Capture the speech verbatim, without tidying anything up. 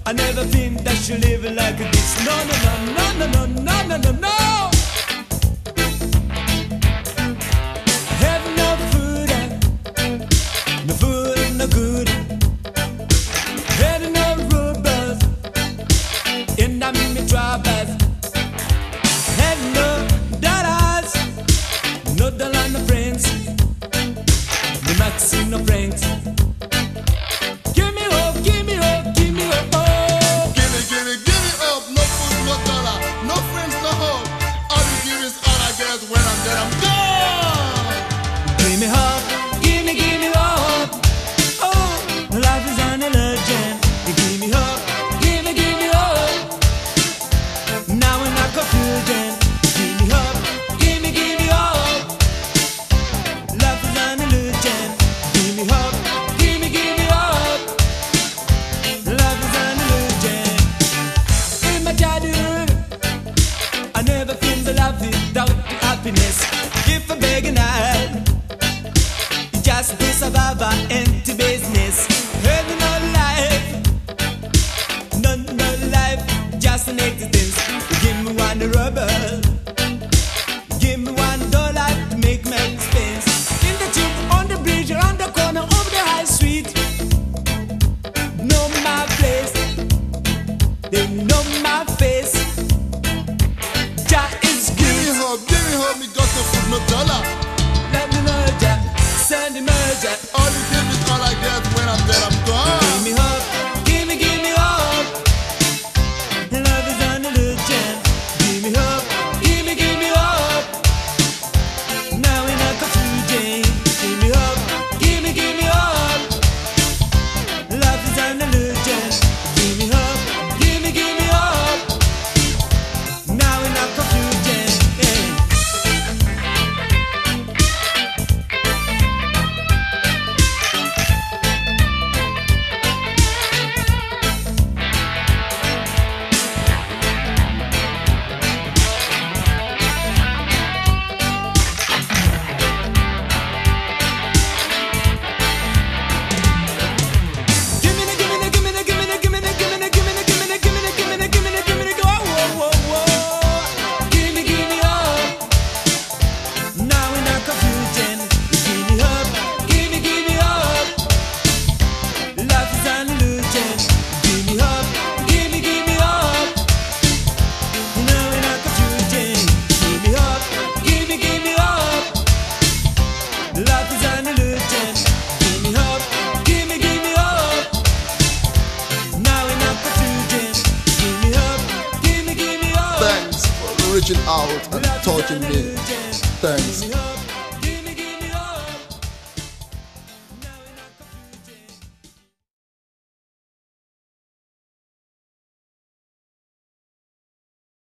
I never think that you live like this. No, no, no, no, no, no, no, no, no, no. Have no food, no food, no good. Had no rubbers in the me troubles. Had no dollars, no dollar, no friends. No maxi, no friends. Give me hope, give me hope, give me hope. Oh. Give me, give me, give me up. No food, no dollar, no friends, no hope. All you give is all I get. When I'm dead, I'm gone. Give me hope, give me, give me hope. Oh, life is an illusion. Give me hope, give me, give me hope. Now we're not confusion. Give me hope, give me, give me hope. Life is an illusion. Give me hope, give me, give me hope. Life is an illusion. In my childhood, I never feel the love without the happiness. If I'm begging out, it's just to survive our empty business. Heard no life, no, no life, just an existence. Give me one rubber, give me one dollar to make my expense. In the tube, on the bridge, on the corner of the high street. Know my place, they know my face. Jah is Give me good. hope, give me hope. Me got no food, no dollar. Let me know Jah, send the merger. All you give is all I get. When I'm dead, I'm gone. Give me hope, give me, give me hope. Love is an illusion. Give me hope, give me, give me hope. Now we're not confusion. Give me hope, give me, give me hope. Love is an illusion. Give me hope, give me, give me hope. Now we're not confusion. Yeah. Give me the, give me the, give me the, give me the, give me the, give me the, give me the, give me the, give me the, give me the, give me the, give me the, go, whoa, whoa, whoa. Give me, give me hope. Now we're not confusion. Give me hope. Give me, give me hope. Life is an illusion. Give me hope. Give me, give me hope. Now we're not confusion. Give me hope. Give me, give me hope. Life is an illusion. Give me hope. Give me, give me hope. Now we're not confusion. Give me hope. Give me, give me hope. Thanks for reaching out and Life is touching an me. illusion. Thanks. Give me hope.